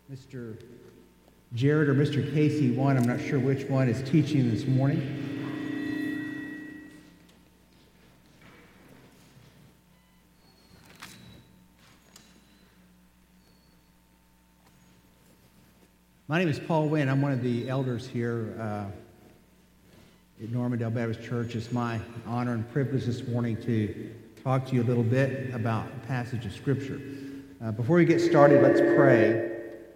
Mr. Jared or Mr. Casey, one, I'm not sure which one, is teaching this morning. My name is Paul Wynn. I'm one of the elders here at Normandale Baptist Church. It's my honor and privilege this morning to talk to you a little bit about a passage of Scripture. Before we get started, let's pray.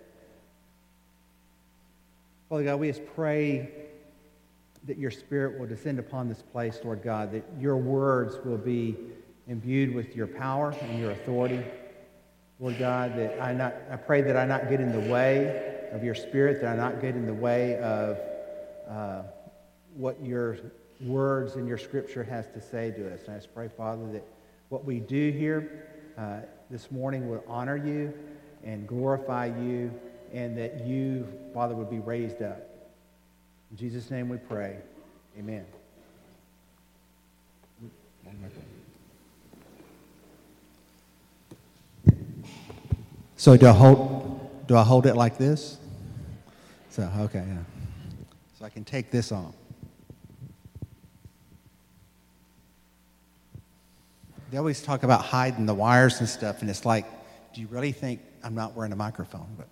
Father God, we just pray that your Spirit will descend upon this place, Lord God, that your words will be imbued with your power and your authority. Lord God, that I pray that I not get in the way of your Spirit, that I not get in the way of what your words and your Scripture has to say to us. And I just pray, Father, that what we do here this morning will honor you and glorify you, and that you, Father, would be raised up. In Jesus' name we pray. Amen. So do I hold it like this? So, okay, yeah. So I can take this off. They always talk about hiding the wires and stuff, and it's like, do you really think I'm not wearing a microphone? But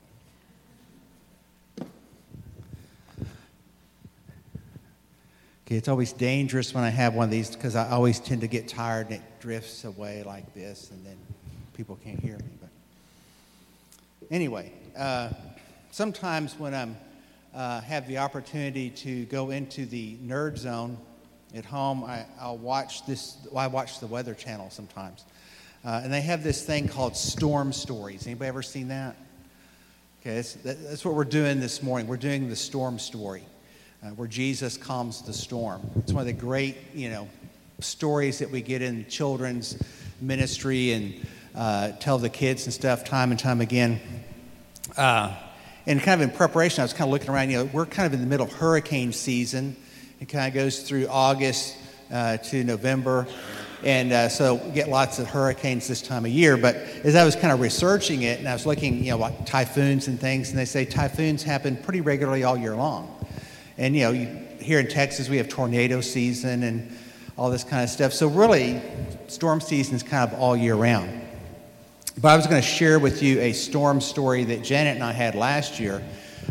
okay, it's always dangerous when I have one of these because I always tend to get tired and it drifts away like this, and then people can't hear me. But anyway, sometimes when I'm have the opportunity to go into the nerd zone at home, I watch the Weather Channel sometimes. And they have this thing called Storm Stories. Anybody ever seen that? Okay, that's what we're doing this morning. We're doing the storm story, where Jesus calms the storm. It's one of the great, stories that we get in children's ministry and tell the kids and stuff time and time again. And kind of in preparation, I was kind of looking around. We're kind of in the middle of hurricane season. It kind of goes through August to November. And so we get lots of hurricanes this time of year. But as I was kind of researching it, and I was looking, like typhoons and things, and they say typhoons happen pretty regularly all year long. And, here in Texas, we have tornado season and all this kind of stuff. So really, storm season is kind of all year round. But I was going to share with you a storm story that Janet and I had last year.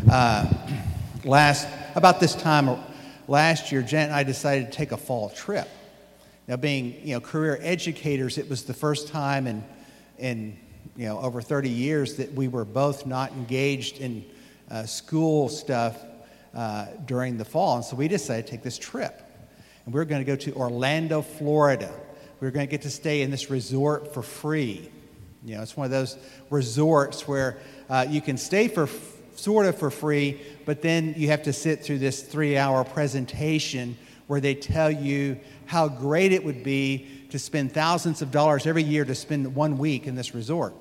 About this time last year, Janet and I decided to take a fall trip. Now, being career educators, it was the first time in over 30 years that we were both not engaged in school stuff during the fall, and so we decided to take this trip. And we were going to go to Orlando, Florida. We were going to get to stay in this resort for free. It's one of those resorts where you can stay sort of for free, but then you have to sit through this 3-hour presentation where they tell you how great it would be to spend thousands of dollars every year to spend 1 week in this resort.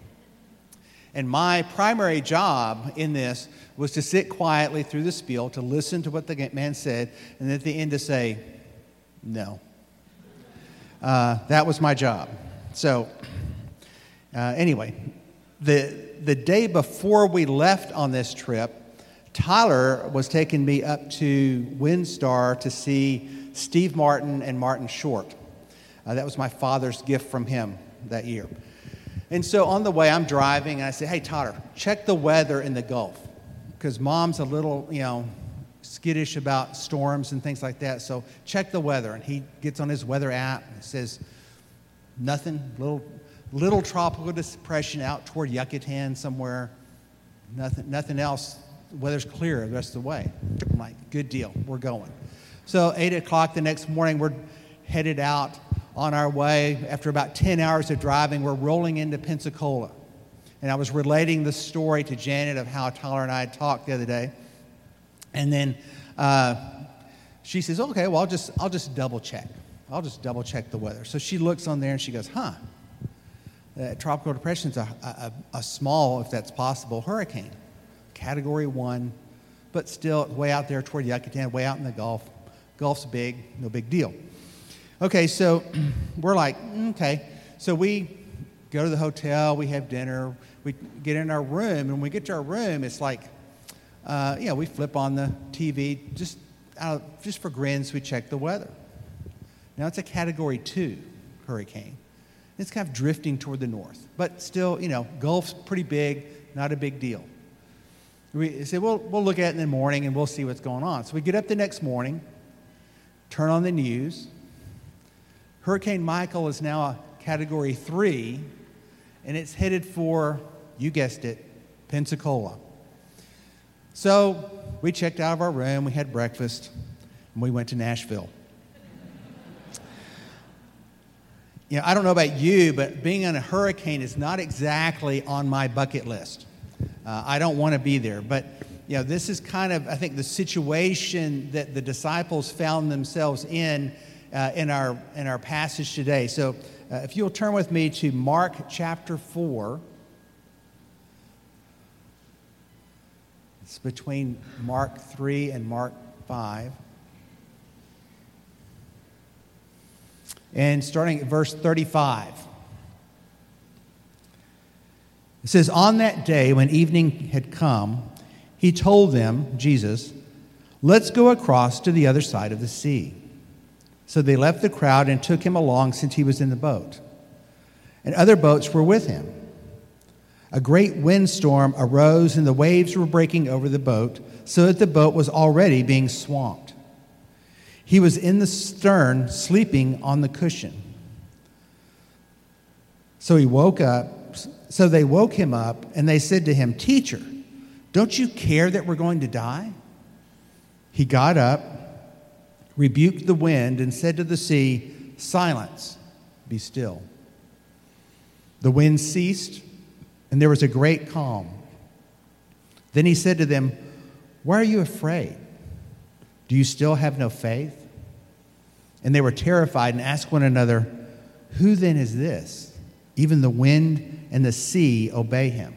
And my primary job in this was to sit quietly through the spiel, to listen to what the man said, and at the end to say, no. That was my job. So anyway, the day before we left on this trip, Tyler was taking me up to WinStar to see Steve Martin and Martin Short. That was my father's gift from him that year. And so on the way, I'm driving, and I said, hey, Tyler, check the weather in the Gulf, because Mom's a little, skittish about storms and things like that, so check the weather. And he gets on his weather app, and it says, nothing, little tropical depression out toward Yucatan somewhere, nothing else. Weather's clear the rest of the way. I'm like, good deal, we're going. So 8 o'clock the next morning, we're headed out on our way. After about 10 hours of driving, we're rolling into Pensacola. And I was relating the story to Janet of how Tyler and I had talked the other day. And then she says, okay, well, I'll just double check. I'll just double check the weather. So she looks on there and she goes, tropical depression is a small, if that's possible, hurricane. Category 1, but still way out there toward Yucatan, way out in the Gulf. Gulf's big, no big deal. Okay, so we're like, okay. So we go to the hotel, we have dinner, we get in our room, and when we get to our room, it's like, we flip on the TV just for grins. We check the weather. Now it's a Category 2 hurricane. It's kind of drifting toward the north, but still, Gulf's pretty big, not a big deal. We say, we'll look at it in the morning and we'll see what's going on. So we get up the next morning, turn on the news. Hurricane Michael is now a Category 3, and it's headed for, you guessed it, Pensacola. So we checked out of our room, we had breakfast, and we went to Nashville. I don't know about you, but being on a hurricane is not exactly on my bucket list. I don't want to be there. But, this is kind of, I think, the situation that the disciples found themselves in our passage today. So if you'll turn with me to Mark chapter 4. It's between Mark 3 and Mark 5. And starting at verse 35. It says, "On that day when evening had come, he told them," Jesus, "let's go across to the other side of the sea." So they left the crowd and took him along since he was in the boat. And other boats were with him. A great windstorm arose and the waves were breaking over the boat so that the boat was already being swamped. He was in the stern, sleeping on the cushion. So they woke him up, and they said to him, "Teacher, don't you care that we're going to die?" He got up, rebuked the wind, and said to the sea, "Silence, be still." The wind ceased, and there was a great calm. Then he said to them, "Why are you afraid? Do you still have no faith?" And they were terrified and asked one another, "Who then is this? Even the wind and the sea obey him."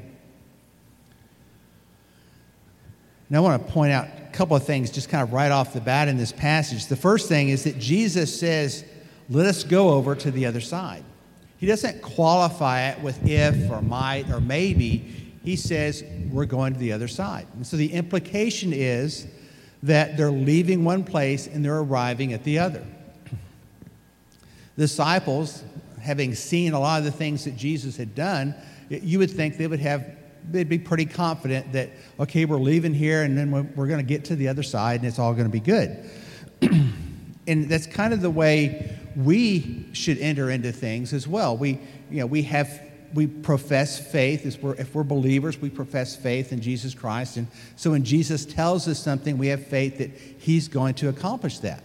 Now I want to point out a couple of things just kind of right off the bat in this passage. The first thing is that Jesus says, "Let us go over to the other side." He doesn't qualify it with if or might or maybe. He says, we're going to the other side. And so the implication is that they're leaving one place and they're arriving at the other. The disciples, having seen a lot of the things that Jesus had done, you would think they'd be pretty confident that, okay, we're leaving here and then we're going to get to the other side and it's all going to be good. And that's kind of the way we should enter into things as well. We profess faith. If we're believers, we profess faith in Jesus Christ. And so when Jesus tells us something, we have faith that he's going to accomplish that.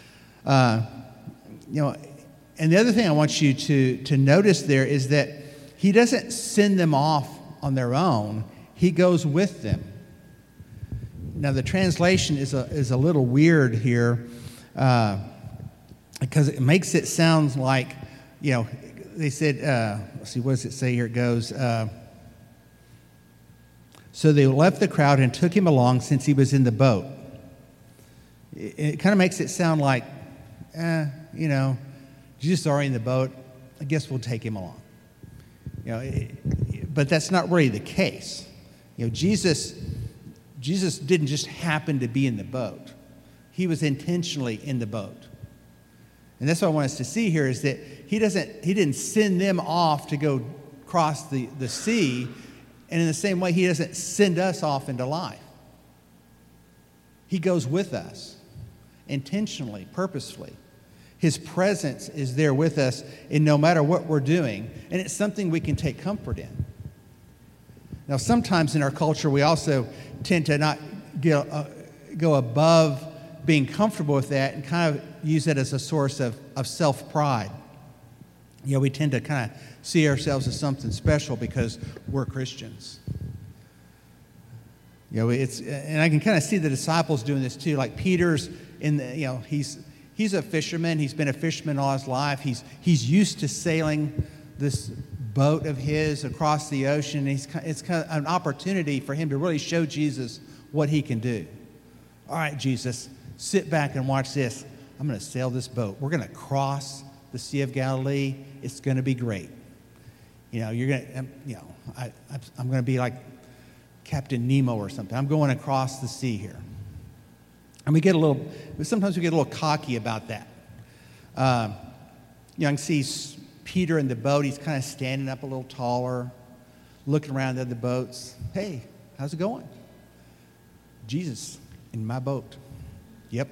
And the other thing I want you to notice there is that he doesn't send them off on their own. He goes with them. Now, the translation is a little weird here because it makes it sound like, they said, let's see, what does it say here? It goes, so they left the crowd and took him along since he was in the boat. It kind of makes it sound like, Jesus is already in the boat. I guess we'll take him along. But that's not really the case. Jesus didn't just happen to be in the boat. He was intentionally in the boat. And that's what I want us to see here is that he didn't send them off to go cross the sea, and in the same way, he doesn't send us off into life. He goes with us intentionally, purposefully. His presence is there with us in no matter what we're doing, and it's something we can take comfort in. Now, sometimes in our culture, we also tend to not go above being comfortable with that and kind of use it as a source of self-pride. We tend to kind of see ourselves as something special because we're Christians. And I can kind of see the disciples doing this too. Like Peter's he's a fisherman. He's been a fisherman all his life. He's used to sailing this boat of his across the ocean. It's kind of an opportunity for him to really show Jesus what he can do. All right, Jesus, sit back and watch this. I'm going to sail this boat. We're going to cross the Sea of Galilee. It's going to be great. You're going to, I'm going to be like Captain Nemo or something. I'm going across the sea here. And sometimes we get a little cocky about that. I can see Peter in the boat. He's kind of standing up a little taller, looking around at the boats. Hey, how's it going? Jesus in my boat. Yep.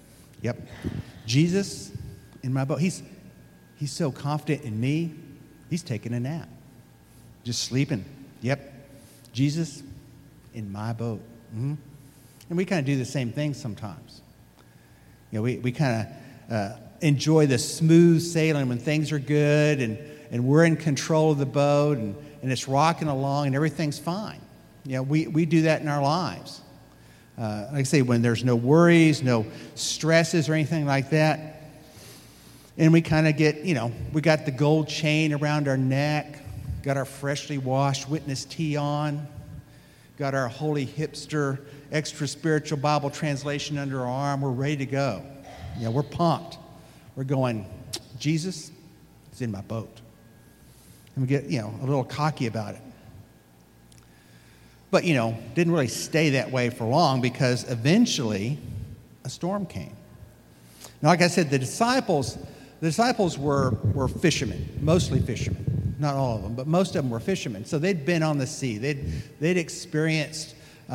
Jesus in my boat. He's so confident in me. He's taking a nap. Just sleeping. Yep. Jesus in my boat. Mm-hmm. And we kind of do the same thing sometimes. We kind of enjoy the smooth sailing when things are good and we're in control of the boat and it's rocking along and everything's fine. We do that in our lives. Like I say, when there's no worries, no stresses or anything like that. And we kind of get, we got the gold chain around our neck, got our freshly washed witness tee on, got our holy hipster extra spiritual Bible translation under our arm. We're ready to go. We're pumped. We're going, Jesus is in my boat. And we get, a little cocky about it. But, didn't really stay that way for long because eventually a storm came. Now, like I said, the disciples were fishermen, mostly fishermen. Not all of them, but most of them were fishermen. So they'd been on the sea. They'd experienced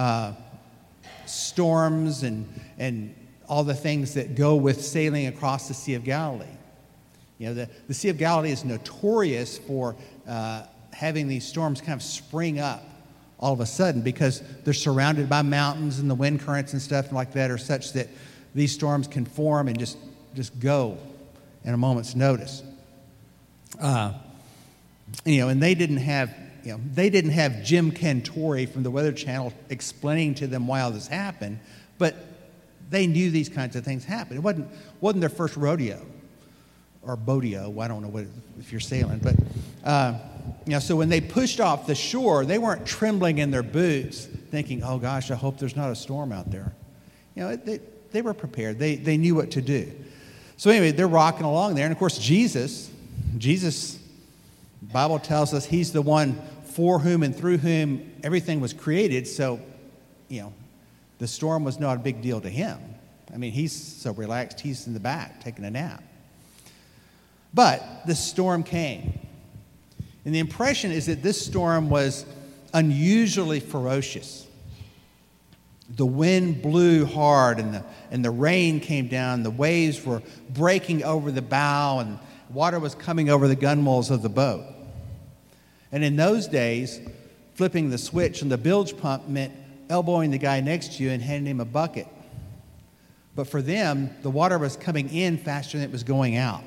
storms and all the things that go with sailing across the Sea of Galilee. The Sea of Galilee is notorious for having these storms kind of spring up all of a sudden because they're surrounded by mountains and the wind currents and stuff like that are such that these storms can form and just go in a moment's notice. And they didn't have Jim Cantori from the Weather Channel explaining to them why all this happened, but they knew these kinds of things happened. It wasn't their first rodeo or bodeo. I don't know if you're sailing, but so when they pushed off the shore, they weren't trembling in their boots, thinking, "Oh gosh, I hope there's not a storm out there." They were prepared. They knew what to do. So anyway, they're rocking along there, and of course, Jesus, the Bible tells us he's the one for whom and through whom everything was created. So, the storm was not a big deal to him. I mean, he's so relaxed, he's in the back taking a nap. But the storm came. And the impression is that this storm was unusually ferocious. The wind blew hard and the rain came down. The waves were breaking over the bow and water was coming over the gunwales of the boat. And in those days, flipping the switch on the bilge pump meant elbowing the guy next to you and handing him a bucket. But for them, the water was coming in faster than it was going out.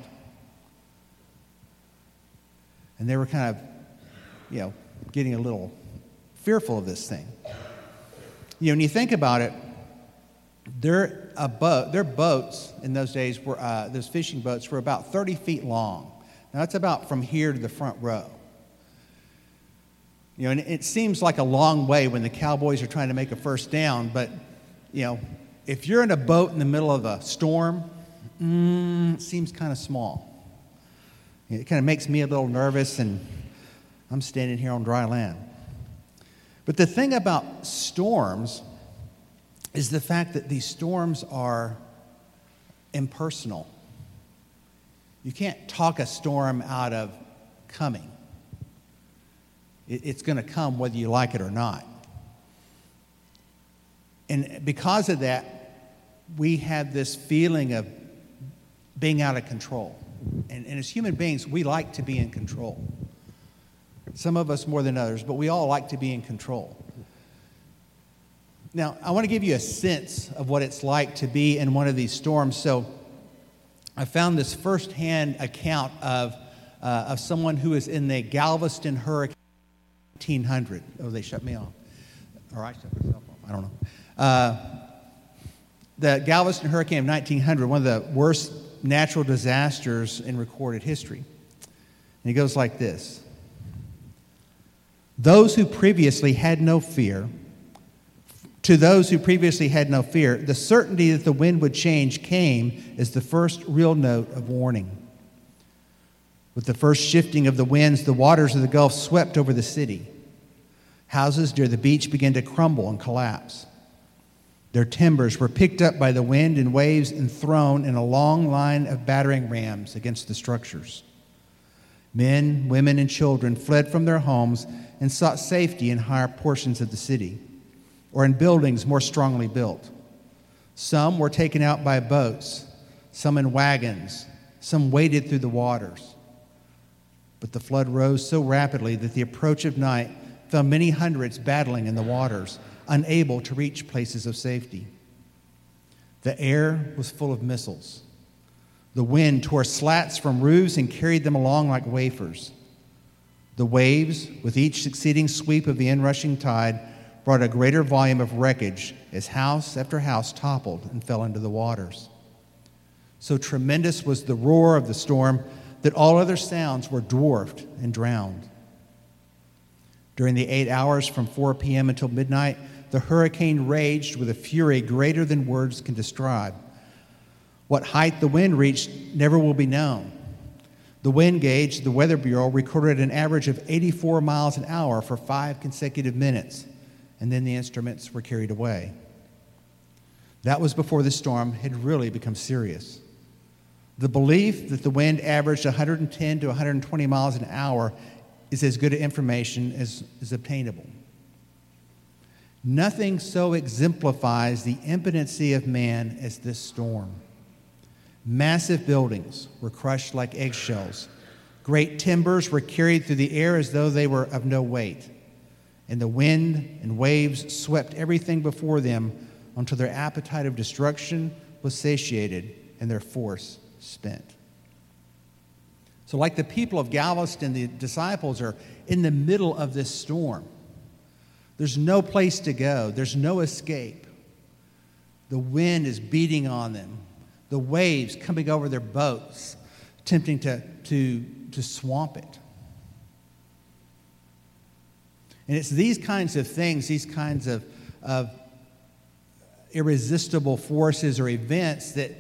And they were kind of, getting a little fearful of this thing. When you think about it, their boats in those days were, those fishing boats were about 30 feet long. Now that's about from here to the front row. And it seems like a long way when the Cowboys are trying to make a first down, but, if you're in a boat in the middle of a storm, it seems kind of small. It kind of makes me a little nervous, and I'm standing here on dry land. But the thing about storms is the fact that these storms are impersonal. You can't talk a storm out of coming. It's going to come whether you like it or not. And because of that, we have this feeling of being out of control. And as human beings, we like to be in control. Some of us more than others, but we all like to be in control. Now, I want to give you a sense of what it's like to be in one of these storms. So I found this firsthand account of someone who was in the Galveston hurricane 1900. Oh, they shut me off. Or I shut myself off. I don't know. The Galveston hurricane of 1900, one of the worst natural disasters in recorded history. And it goes like this. To those who previously had no fear, the certainty that the wind would change came as the first real note of warning. With the first shifting of the winds, the waters of the Gulf swept over the city. Houses near the beach began to crumble and collapse. Their timbers were picked up by the wind and waves and thrown in a long line of battering rams against the structures. Men, women, and children fled from their homes and sought safety in higher portions of the city or in buildings more strongly built. Some were taken out by boats, some in wagons, some waded through the waters. But the flood rose so rapidly that the approach of night found many hundreds battling in the waters, unable to reach places of safety. The air was full of missiles. The wind tore slats from roofs and carried them along like wafers. The waves, with each succeeding sweep of the inrushing tide, brought a greater volume of wreckage as house after house toppled and fell into the waters. So tremendous was the roar of the storm that all other sounds were dwarfed and drowned. During the 8 hours from 4 p.m. until midnight, the hurricane raged with a fury greater than words can describe. What height the wind reached never will be known. The wind gauge, the Weather Bureau, recorded an average of 84 miles an hour for 5 consecutive minutes, and then the instruments were carried away. That was before the storm had really become serious. The belief that the wind averaged 110 to 120 miles an hour is as good information as is obtainable. Nothing so exemplifies the impotency of man as this storm. Massive buildings were crushed like eggshells. Great timbers were carried through the air as though they were of no weight. And the wind and waves swept everything before them until their appetite of destruction was satiated and their force spent. So like the people of Galveston, the disciples are in the middle of this storm. There's no place to go. There's no escape. The wind is beating on them. The waves coming over their boats, attempting to swamp it. And it's these kinds of things, these kinds of irresistible forces or events that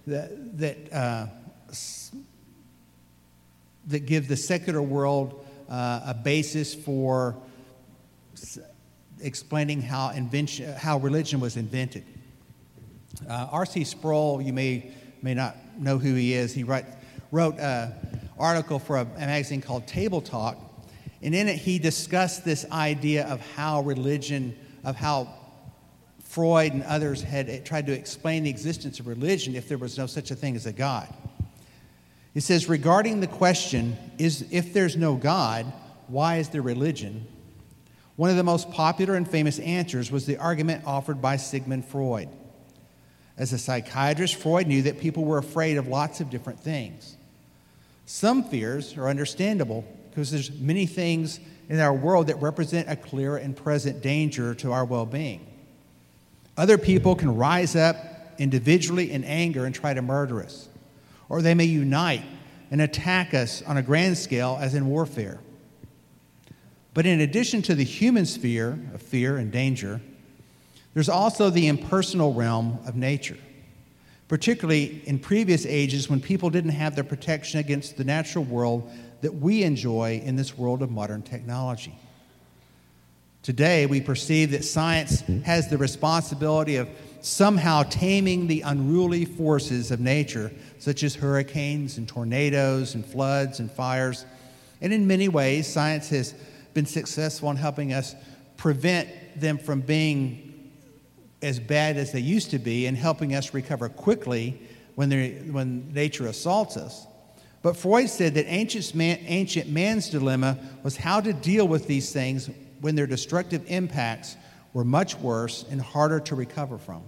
give the secular world a basis for explaining how religion was invented. R.C. Sproul, you may not know who he is. He wrote an article for a magazine called Table Talk, and in it he discussed this idea of how Freud and others had tried to explain the existence of religion if there was no such a thing as a God. He says, regarding the question, if there's no God, why is there religion? One of the most popular and famous answers was the argument offered by Sigmund Freud. As a psychiatrist, Freud knew that people were afraid of lots of different things. Some fears are understandable because there's many things in our world that represent a clear and present danger to our well-being. Other people can rise up individually in anger and try to murder us, or they may unite and attack us on a grand scale as in warfare. But in addition to the human sphere of fear and danger, there's also the impersonal realm of nature, particularly in previous ages when people didn't have the protection against the natural world that we enjoy in this world of modern technology. Today, we perceive that science has the responsibility of somehow taming the unruly forces of nature, such as hurricanes and tornadoes and floods and fires. And in many ways, science has been successful in helping us prevent them from being as bad as they used to be and helping us recover quickly when nature assaults us. But Freud said that ancient man's dilemma was how to deal with these things when their destructive impacts were much worse and harder to recover from.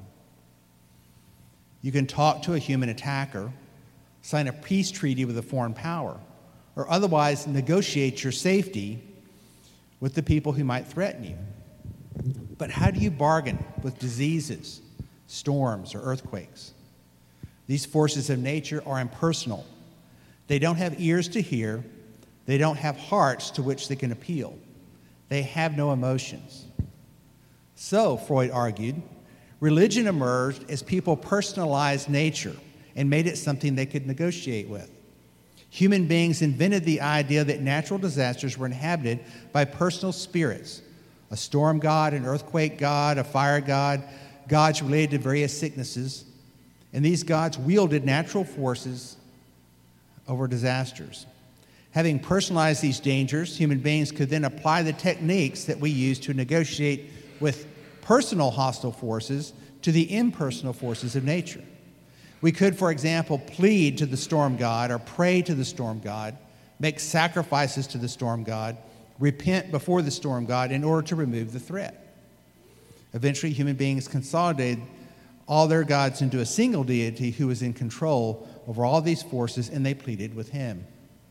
You can talk to a human attacker, sign a peace treaty with a foreign power, or otherwise negotiate your safety with the people who might threaten you. But how do you bargain with diseases, storms, or earthquakes? These forces of nature are impersonal. They don't have ears to hear. They don't have hearts to which they can appeal. They have no emotions. So, Freud argued, religion emerged as people personalized nature and made it something they could negotiate with. Human beings invented the idea that natural disasters were inhabited by personal spirits, a storm god, an earthquake god, a fire god, gods related to various sicknesses. And these gods wielded natural forces over disasters. Having personalized these dangers, human beings could then apply the techniques that we use to negotiate with personal hostile forces to the impersonal forces of nature. We could, for example, plead to the storm god or pray to the storm god, make sacrifices to the storm god, repent before the storm god in order to remove the threat. Eventually, human beings consolidated all their gods into a single deity who was in control over all these forces, and they pleaded with him.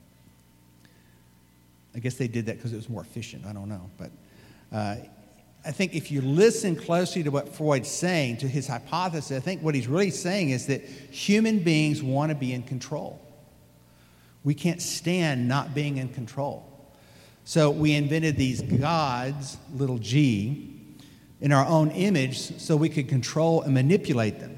I guess they did that because it was more efficient. I don't know. But I think if you listen closely to what Freud's saying, to his hypothesis, I think what he's really saying is that human beings want to be in control. We can't stand not being in control. So we invented these gods, little g, in our own image so we could control and manipulate them.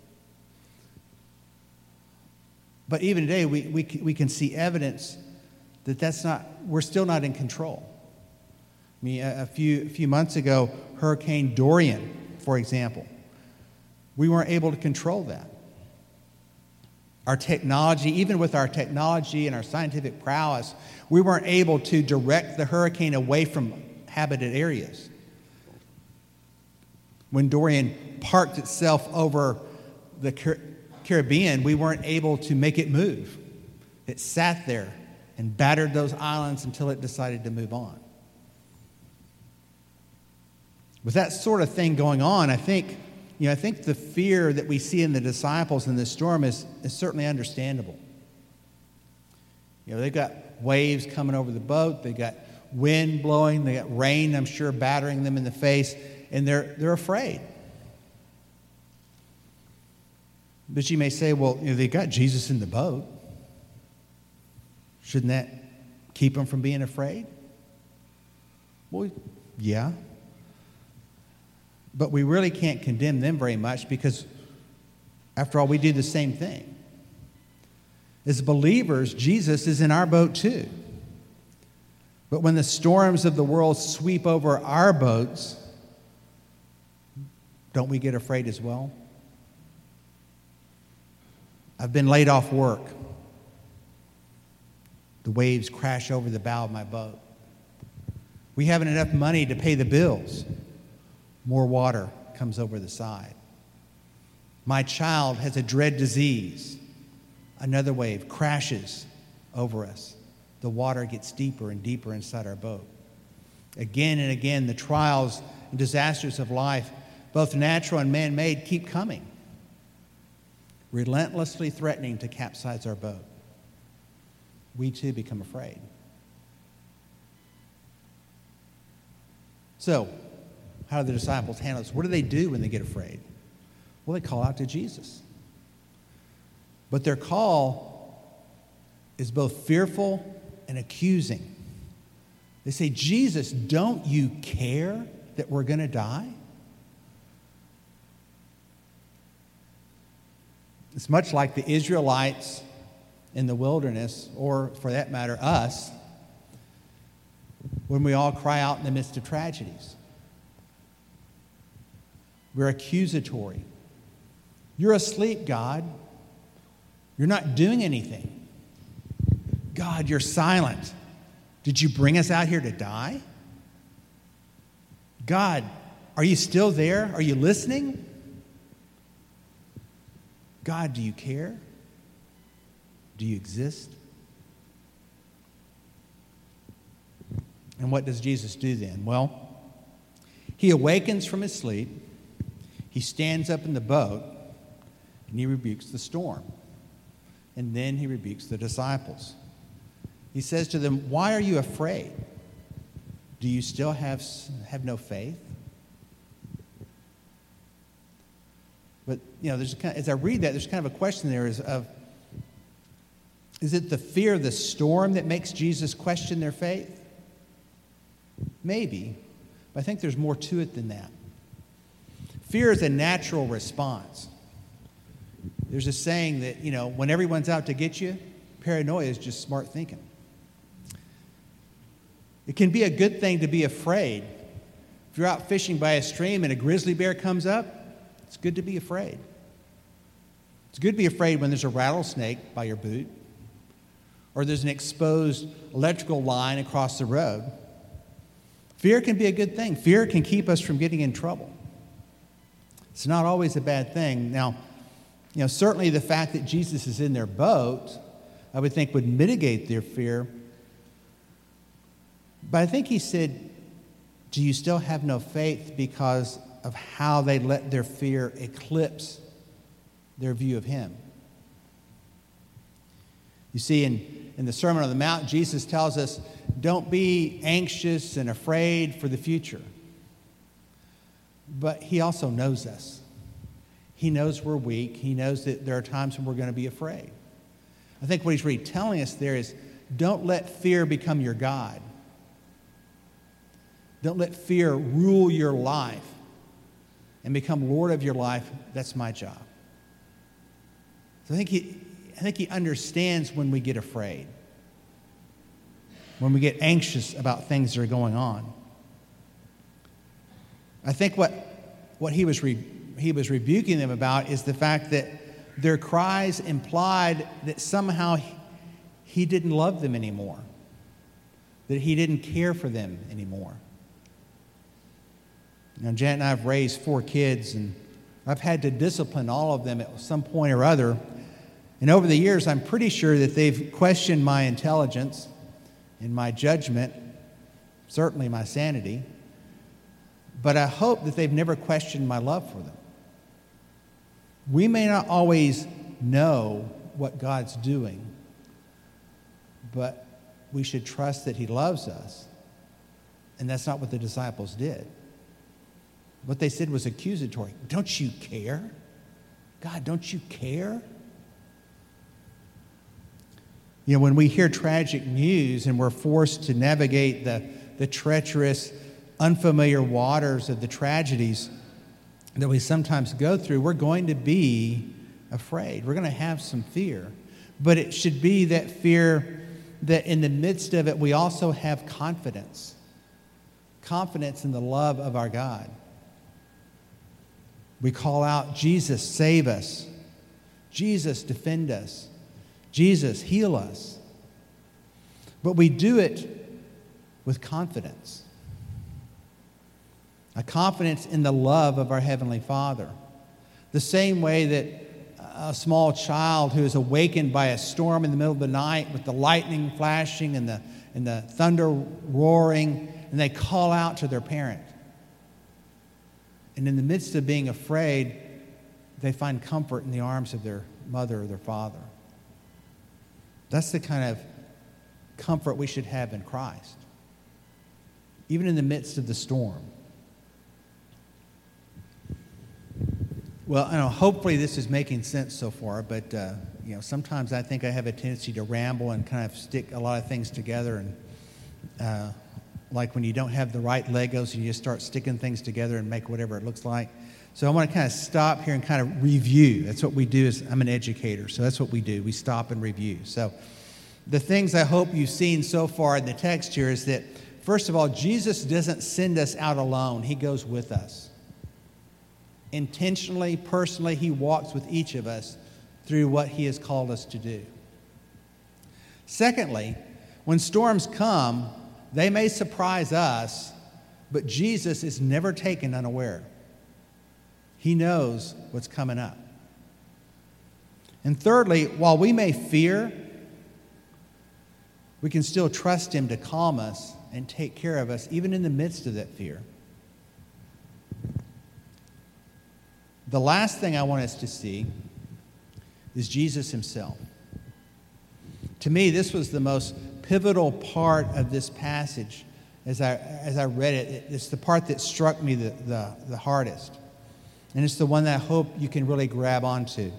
But even today, we can see evidence that we're still not in control. I mean, a few months ago, Hurricane Dorian, for example, we weren't able to control that. Our technology, even with our technology and our scientific prowess, we weren't able to direct the hurricane away from habited areas. When Dorian parked itself over the Caribbean, we weren't able to make it move. It sat there and battered those islands until it decided to move on. With that sort of thing going on, I think the fear that we see in the disciples in this storm is certainly understandable. They've got waves coming over the boat, they've got wind blowing, they got rain, I'm sure, battering them in the face, and they're afraid. But you may say, well, they've got Jesus in the boat. Shouldn't that keep them from being afraid? Well, yeah. But we really can't condemn them very much because, after all, we do the same thing. As believers, Jesus is in our boat too. But when the storms of the world sweep over our boats, don't we get afraid as well? I've been laid off work. The waves crash over the bow of my boat. We haven't enough money to pay the bills. More water comes over the side. My child has a dread disease. Another wave crashes over us. The water gets deeper and deeper inside our boat. Again and again, the trials and disasters of life, both natural and man-made, keep coming, relentlessly threatening to capsize our boat. We too become afraid. So, how do the disciples handle this? What do they do when they get afraid? Well, they call out to Jesus. But their call is both fearful and accusing. They say, Jesus, don't you care that we're going to die? It's much like the Israelites in the wilderness, or for that matter, us, when we all cry out in the midst of tragedies. We're accusatory. You're asleep, God. You're not doing anything. God, you're silent. Did you bring us out here to die? God, are you still there? Are you listening? God, do you care? Do you exist? And what does Jesus do then? Well, he awakens from his sleep. He stands up in the boat, and he rebukes the storm. And then he rebukes the disciples. He says to them, why are you afraid? Do you still have no faith? But, as I read that, there's kind of a question there is it the fear of the storm that makes Jesus question their faith? Maybe, but I think there's more to it than that. Fear is a natural response. There's a saying that, when everyone's out to get you, Paranoia is just smart thinking. It can be a good thing to be afraid. If you're out fishing by a stream and a grizzly bear comes up, it's good to be afraid. It's good to be afraid when there's a rattlesnake by your boot, or there's an exposed electrical line across the road. Fear can be a good thing. Fear can keep us from getting in trouble. It's not always a bad thing. Now, certainly the fact that Jesus is in their boat, I would think would mitigate their fear. But I think he said, do you still have no faith because of how they let their fear eclipse their view of him? You see, in the Sermon on the Mount, Jesus tells us, don't be anxious and afraid for the future. But he also knows us. He knows we're weak. He knows that there are times when we're going to be afraid. I think what he's really telling us there is, don't let fear become your God. Don't let fear rule your life and become Lord of your life. That's my job. So I think he understands when we get afraid, when we get anxious about things that are going on. I think what he was rebuking them about is the fact that their cries implied that somehow he didn't love them anymore, that he didn't care for them anymore. Now, Janet and I have raised 4 kids, and I've had to discipline all of them at some point or other. And over the years, I'm pretty sure that they've questioned my intelligence and my judgment, certainly my sanity. But I hope that they've never questioned my love for them. We may not always know what God's doing, but we should trust that he loves us. And that's not what the disciples did. What they said was accusatory. Don't you care? God, don't you care? When we hear tragic news and we're forced to navigate the treacherous, unfamiliar waters of the tragedies that we sometimes go through, we're going to be afraid. We're going to have some fear. But it should be that fear that in the midst of it, we also have confidence. Confidence in the love of our God. We call out, Jesus, save us. Jesus, defend us. Jesus, heal us. But we do it with confidence. A confidence in the love of our Heavenly Father. The same way that a small child who is awakened by a storm in the middle of the night with the lightning flashing and the thunder roaring, and they call out to their parent. And in the midst of being afraid, they find comfort in the arms of their mother or their father. That's the kind of comfort we should have in Christ, even in the midst of the storm. Well, hopefully this is making sense so far, but sometimes I think I have a tendency to ramble and kind of stick a lot of things together, and like when you don't have the right Legos, you just start sticking things together and make whatever it looks like. So I want to kind of stop here and kind of review. That's what we do. I'm an educator, so that's what we do. We stop and review. So the things I hope you've seen so far in the text here is that, first of all, Jesus doesn't send us out alone. He goes with us. Intentionally, personally, he walks with each of us through what he has called us to do. Secondly, when storms come, they may surprise us, but Jesus is never taken unaware. He knows what's coming up. And thirdly, while we may fear, we can still trust him to calm us and take care of us, even in the midst of that fear. The last thing I want us to see is Jesus himself. To me, this was the most pivotal part of this passage as I read it. It's the part that struck me the hardest. And it's the one that I hope you can really grab onto.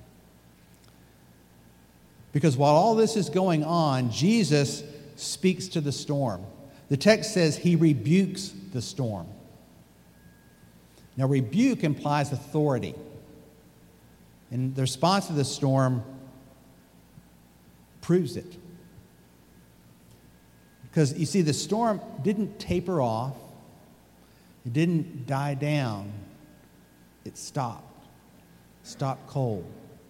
Because while all this is going on, Jesus speaks to the storm. The text says he rebukes the storm. Now, rebuke implies authority. And the response to the storm proves it. Because you see, the storm didn't taper off. It didn't die down. It stopped cold.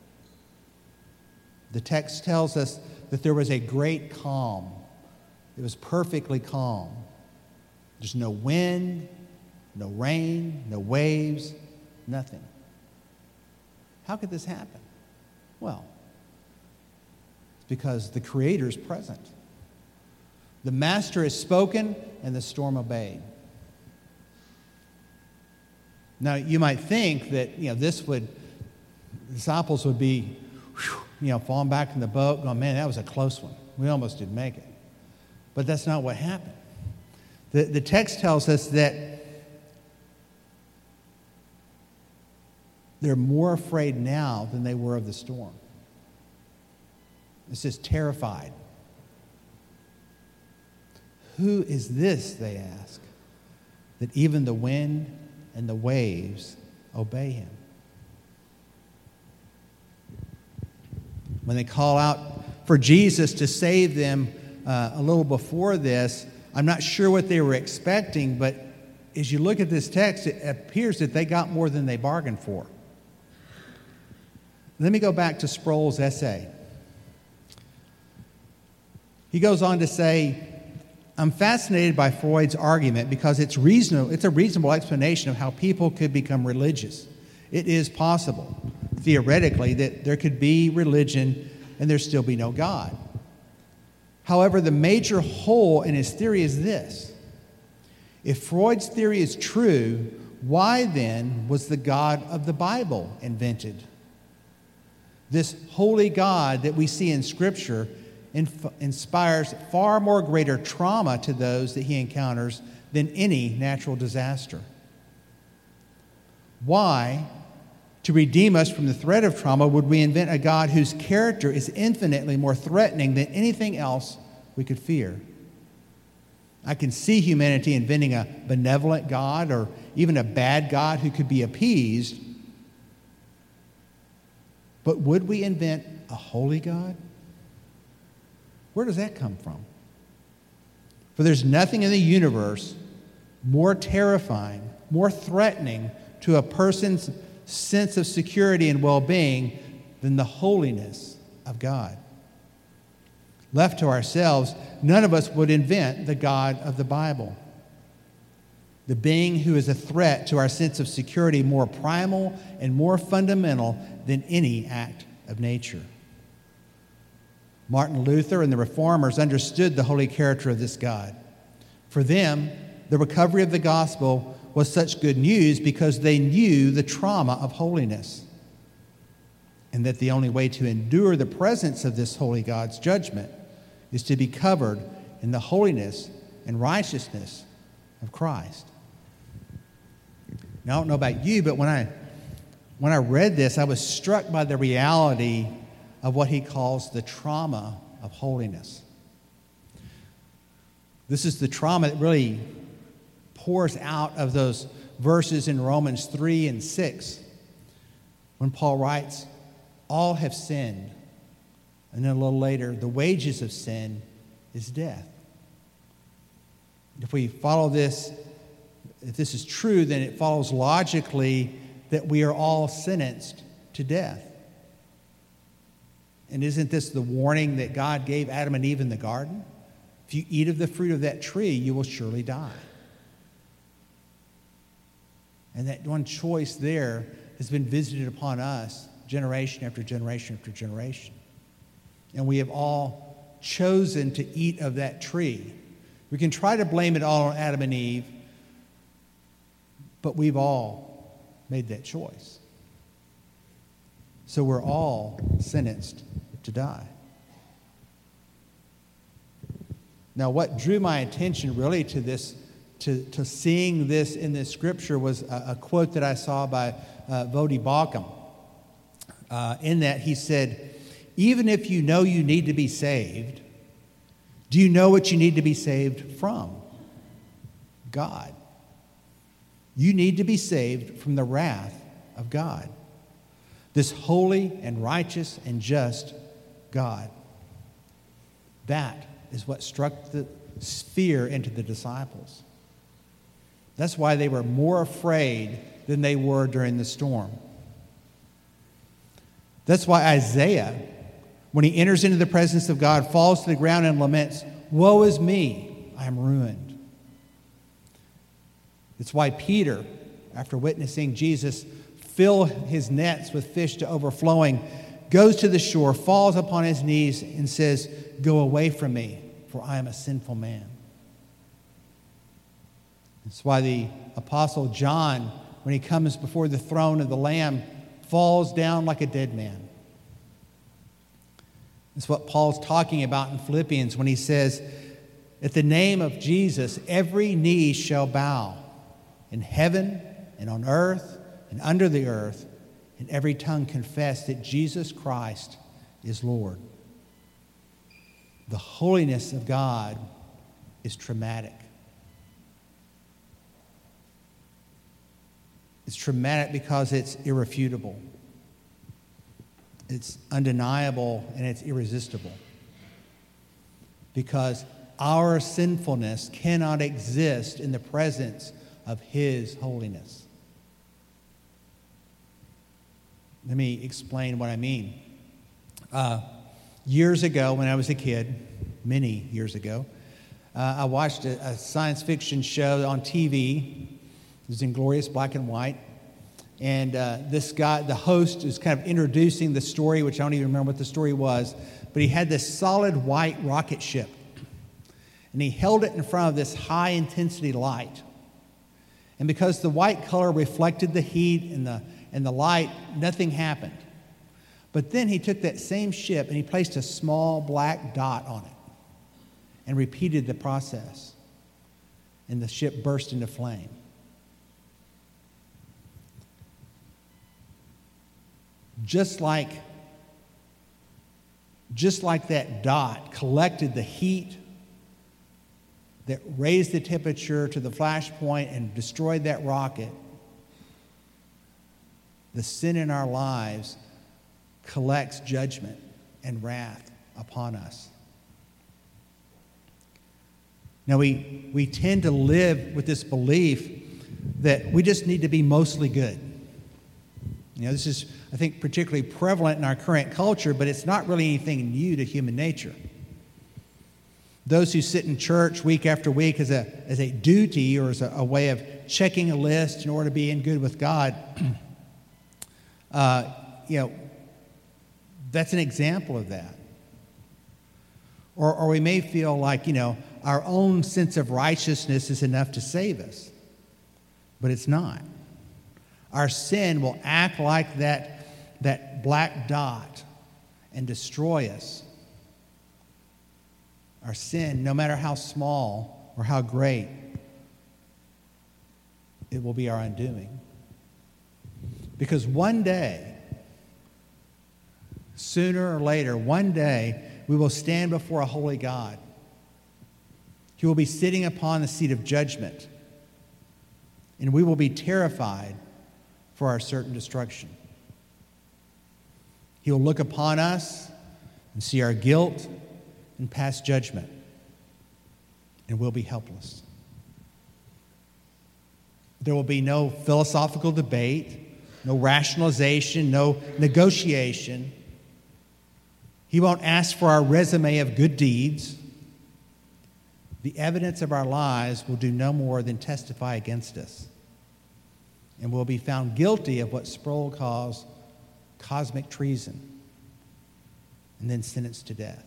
The text tells us that there was a great calm. It was perfectly calm. There's no wind, no rain, no waves, nothing. How could this happen? Well, it's because the Creator is present. The Master has spoken, and the storm obeyed. Now, you might think that, the disciples would be, falling back in the boat, going, man, that was a close one. We almost didn't make it. But that's not what happened. The text tells us that they're more afraid now than they were of the storm. It says terrified. Who is this, they ask, that even the wind and the waves obey him? When they call out for Jesus to save them a little before this, I'm not sure what they were expecting, but as you look at this text, it appears that they got more than they bargained for. Let me go back to Sproul's essay. He goes on to say, I'm fascinated by Freud's argument because it's a reasonable explanation of how people could become religious. It is possible, theoretically, that there could be religion and there still be no God. However, the major hole in his theory is this. If Freud's theory is true, why then was the God of the Bible invented? This holy God that we see in Scripture inspires far more greater trauma to those that he encounters than any natural disaster. Why, to redeem us from the threat of trauma, would we invent a God whose character is infinitely more threatening than anything else we could fear? I can see humanity inventing a benevolent God or even a bad God who could be appeased. But would we invent a holy God? Where does that come from? For there's nothing in the universe more terrifying, more threatening to a person's sense of security and well-being than the holiness of God. Left to ourselves, none of us would invent the God of the Bible. The being who is a threat to our sense of security more primal and more fundamental than any act of nature. Martin Luther and the Reformers understood the holy character of this God. For them, the recovery of the gospel was such good news because they knew the trauma of holiness, and that the only way to endure the presence of this holy God's judgment is to be covered in the holiness and righteousness of Christ. Now, I don't know about you, but when I read this, I was struck by the reality of what he calls the trauma of holiness. This is the trauma that really pours out of those verses in Romans 3 and 6 when Paul writes, all have sinned. And then a little later, the wages of sin is death. If we follow this, if this is true, then it follows logically that we are all sentenced to death. And isn't this the warning that God gave Adam and Eve in the garden? If you eat of the fruit of that tree, you will surely die. And that one choice there has been visited upon us generation after generation after generation. And we have all chosen to eat of that tree. We can try to blame it all on Adam and Eve, but we've all made that choice. So we're all sentenced to die. Now, what drew my attention really to this, to seeing this in this scripture was a quote that I saw by Voddie Baucham. In that he said, even if you know you need to be saved, do you know what you need to be saved from? God. You need to be saved from the wrath of God. This holy and righteous and just God. That is what struck the fear into the disciples. That's why they were more afraid than they were during the storm. That's why Isaiah, when he enters into the presence of God, falls to the ground and laments, "Woe is me, I am ruined." It's why Peter, after witnessing Jesus fill his nets with fish to overflowing, goes to the shore, falls upon his knees, and says, "Go away from me, for I am a sinful man." It's why the Apostle John, when he comes before the throne of the Lamb, falls down like a dead man. It's what Paul's talking about in Philippians when he says, "At the name of Jesus, every knee shall bow, in heaven and on earth and under the earth, and every tongue confess that Jesus Christ is Lord." The holiness of God is traumatic. It's traumatic because it's irrefutable. It's undeniable and it's irresistible. Because our sinfulness cannot exist in the presence of His holiness. Let me explain what I mean. Years ago, when I was a kid, many years ago, I watched a science fiction show on TV. It was in glorious black and white. And this guy, the host, is kind of introducing the story, which I don't even remember what the story was, but he had this solid white rocket ship. And he held it in front of this high-intensity light. And because the white color reflected the heat and the light, nothing happened. But then he took that same ship and he placed a small black dot on it and repeated the process. And the ship burst into flame. Just like that dot collected the heat that raised the temperature to the flash point and destroyed that rocket, the sin in our lives collects judgment and wrath upon us. Now, we tend to live with this belief that we just need to be mostly good. You know, this is, I think, particularly prevalent in our current culture, but it's not really anything new to human nature. Those who sit in church week after week as a duty or as a way of checking a list in order to be in good with God, that's an example of that. Or we may feel like, our own sense of righteousness is enough to save us. But it's not. Our sin will act like that black dot and destroy us. Our sin, no matter how small or how great, it will be our undoing. Because one day, sooner or later, one day, we will stand before a holy God. He will be sitting upon the seat of judgment, and we will be terrified for our certain destruction. He will look upon us and see our guilt and pass judgment, and we'll be helpless. There will be no philosophical debate, no rationalization, no negotiation. He won't ask for our resume of good deeds. The evidence of our lives will do no more than testify against us. And we'll be found guilty of what Sproul calls cosmic treason, and then sentenced to death.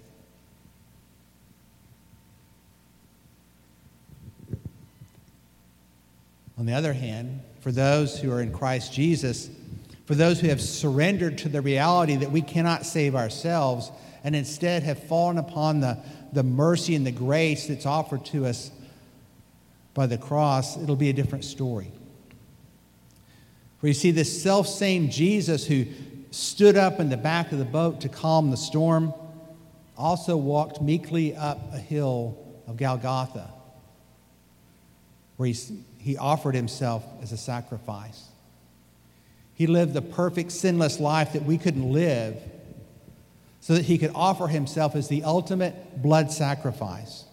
On the other hand, for those who are in Christ Jesus, for those who have surrendered to the reality that we cannot save ourselves and instead have fallen upon the mercy and the grace that's offered to us by the cross, it'll be a different story. For you see, this self-same Jesus who stood up in the back of the boat to calm the storm also walked meekly up a hill of Golgotha, where he offered himself as a sacrifice. He lived the perfect, sinless life that we couldn't live, so that he could offer himself as the ultimate blood sacrifice.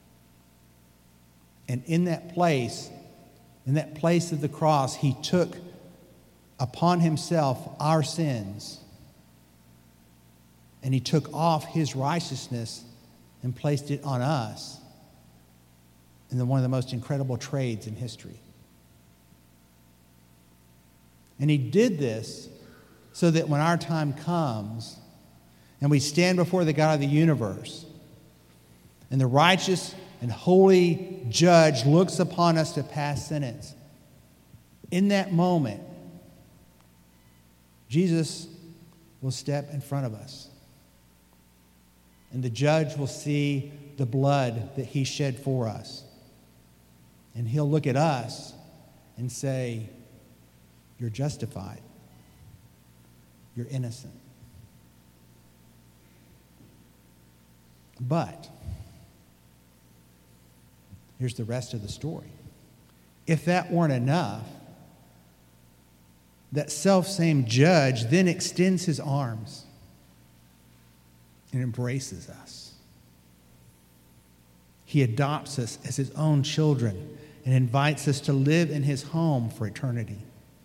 And in that place of the cross, he took upon himself our sins. And he took off his righteousness and placed it on us in one of the most incredible trades in history. And he did this so that when our time comes and we stand before the God of the universe and the righteous and holy judge looks upon us to pass sentence, in that moment, Jesus will step in front of us. And the judge will see the blood that he shed for us. And he'll look at us and say, "You're justified. You're innocent." But here's the rest of the story. If that weren't enough, that self-same judge then extends his arms and embraces us. He adopts us as his own children and invites us to live in his home for eternity.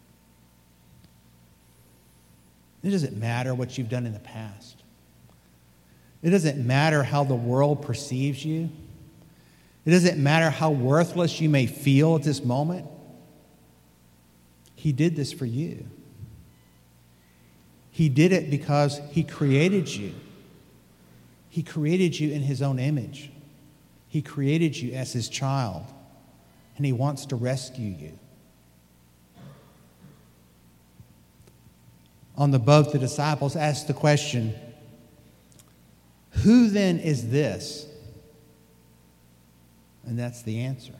It doesn't matter what you've done in the past. It doesn't matter how the world perceives you. It doesn't matter how worthless you may feel at this moment. He did this for you. He did it because he created you. He created you in his own image. He created you as his child, and he wants to rescue you. On the boat, the disciples asked the question, "Who then is this?" And that's the answer.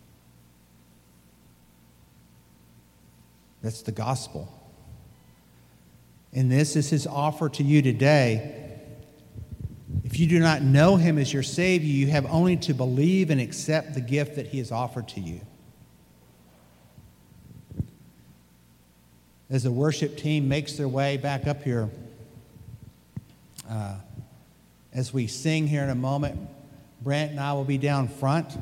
That's the gospel. And this is his offer to you today. If you do not know him as your Savior, you have only to believe and accept the gift that he has offered to you. As the worship team makes their way back up here, as we sing here in a moment, Brant and I will be down front.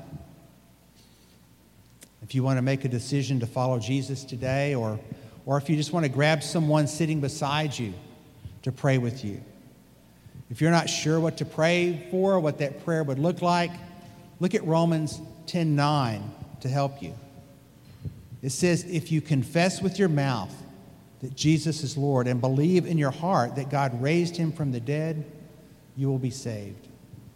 If you want to make a decision to follow Jesus today, or if you just want to grab someone sitting beside you to pray with you. If you're not sure what to pray for, what that prayer would look like, look at Romans 10:9 to help you. It says, "If you confess with your mouth that Jesus is Lord and believe in your heart that God raised him from the dead, you will be saved."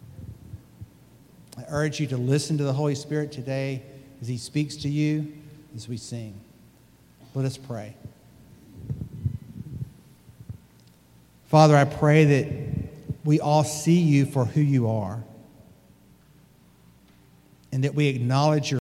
I urge you to listen to the Holy Spirit today as he speaks to you as we sing. Let us pray. Father, I pray that we all see you for who you are, and that we acknowledge your